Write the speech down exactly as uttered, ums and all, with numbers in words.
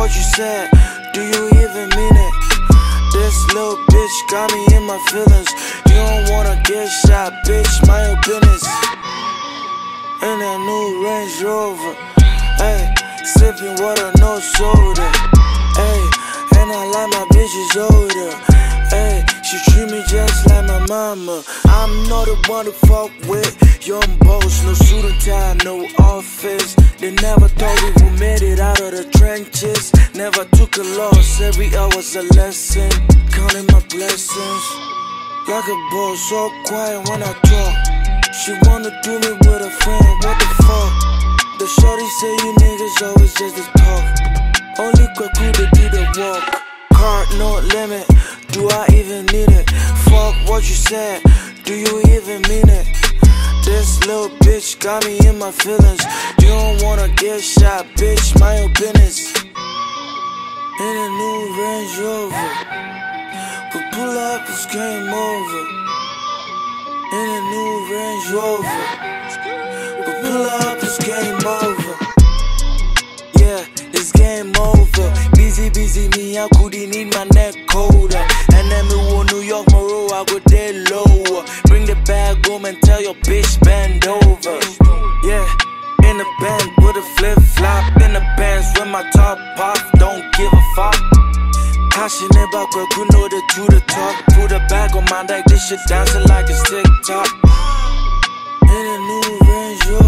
what you said, do you even mean it? This little bitch got me in my feelings. You don't wanna get shot, bitch, my opinions. In that new Range Rover, ayy, sipping water, no soda, ayy, and I like my bitches older, ayy, she treat me just like my mama. I'm not the one to fuck with, young boss, no suit and tie, no office. They never thought we would made it out of the trenches. Never took a loss, every hour was a lesson. Counting my blessings, like a boss, so quiet when I talk. She wanna do me with a friend, what the fuck? The shorty say you niggas always just to talk. Only Kwaku to do the walk. Card no limit, do I even need it? Fuck what you said, do you even mean it? This little bitch got me in my feelings. You don't wanna get shot, bitch, my opinions. In a new Range Rover, we pull up, it's game over. In a new Range Rover, we pull up, it's game over. Yeah, it's game over. Busy, busy, me, I couldn't need my neck colder. And then me want New York, Monroe, I go there lower. Bring the bag home and tell your bitch bend over. Yeah, in the band with a flip flop. In the bands with my top off, don't give a fuck. Passionate about Kwaku, know the to the top. Put a bag on my neck, this shit dancing like it's TikTok. In a new Range Rover.